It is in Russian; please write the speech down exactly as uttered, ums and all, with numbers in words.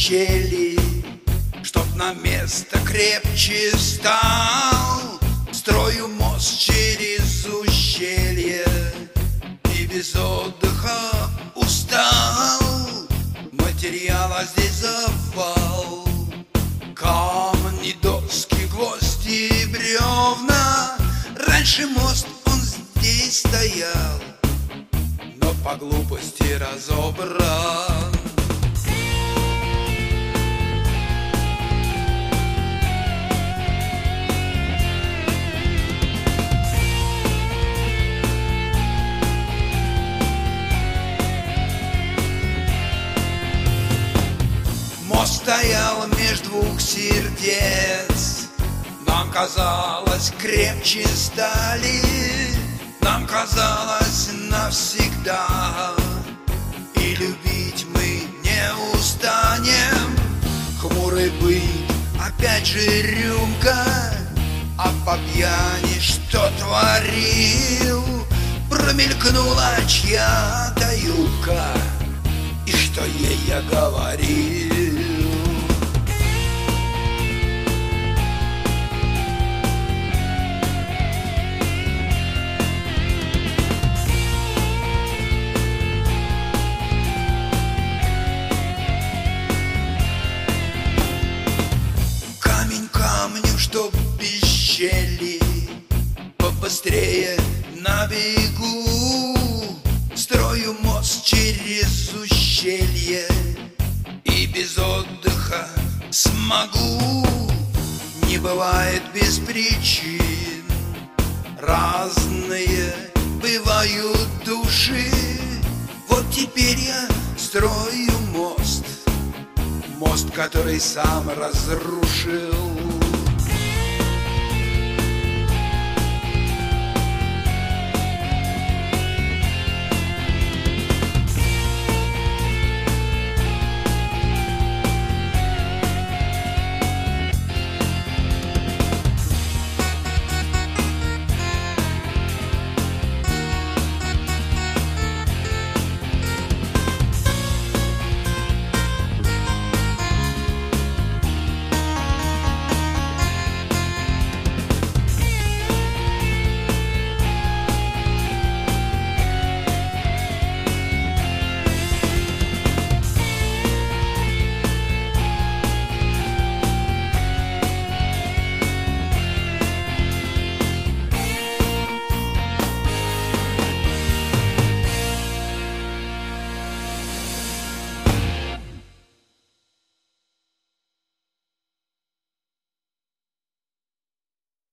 щели, чтоб на место крепче стал. Строю мост через ущелье и без отдыха устал. Материала здесь завал: камни, доски, гвозди, бревна. Раньше мост он здесь стоял, но по глупости разобран. Мост стоял меж двух сердец, нам казалось крепче стали, нам казалось навсегда, и любить мы не устанем. Хмурый быть, опять же рюмка, а по пьяни что творил? Промелькнула чья-то юбка, и что ей я говорил? Камень камню, чтоб без щели, побыстрее на бегу. Строю мост через ущелье и без отдыха смогу. Не бывает без причин, разные бывают души. Вот теперь я строю мост, мост, который сам разрушил.